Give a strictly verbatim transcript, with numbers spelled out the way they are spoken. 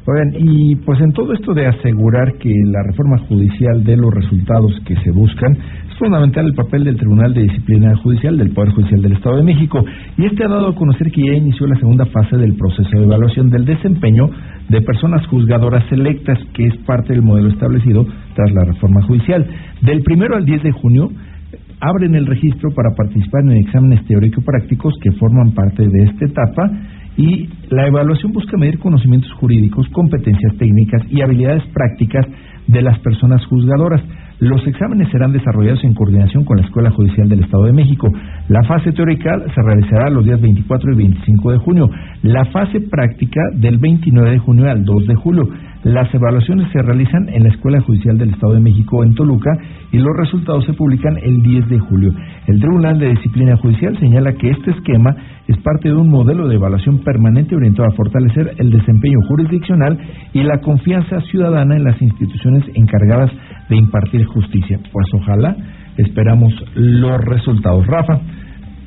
Oigan, y pues en todo esto de asegurar que la reforma judicial dé los resultados que se buscan, es fundamental el papel del Tribunal de Disciplina Judicial del Poder Judicial del Estado de México, y este ha dado a conocer que ya inició la segunda fase del proceso de evaluación del desempeño de personas juzgadoras electas, que es parte del modelo establecido tras la reforma judicial. Del primero al diez de junio abren el registro para participar en exámenes teórico-prácticos que forman parte de esta etapa, y la evaluación busca medir conocimientos jurídicos, competencias técnicas y habilidades prácticas de las personas juzgadoras. Los exámenes serán desarrollados en coordinación con la Escuela Judicial del Estado de México. La fase teórica se realizará los días veinticuatro y veinticinco de junio. La fase práctica del veintinueve de junio al dos de julio. Las evaluaciones se realizan en la Escuela Judicial del Estado de México en Toluca y los resultados se publican el diez de julio. El Tribunal de Disciplina Judicial señala que este esquema es parte de un modelo de evaluación permanente orientado a fortalecer el desempeño jurisdiccional y la confianza ciudadana en las instituciones encargadas de impartir justicia. Pues ojalá, esperamos los resultados. Rafa.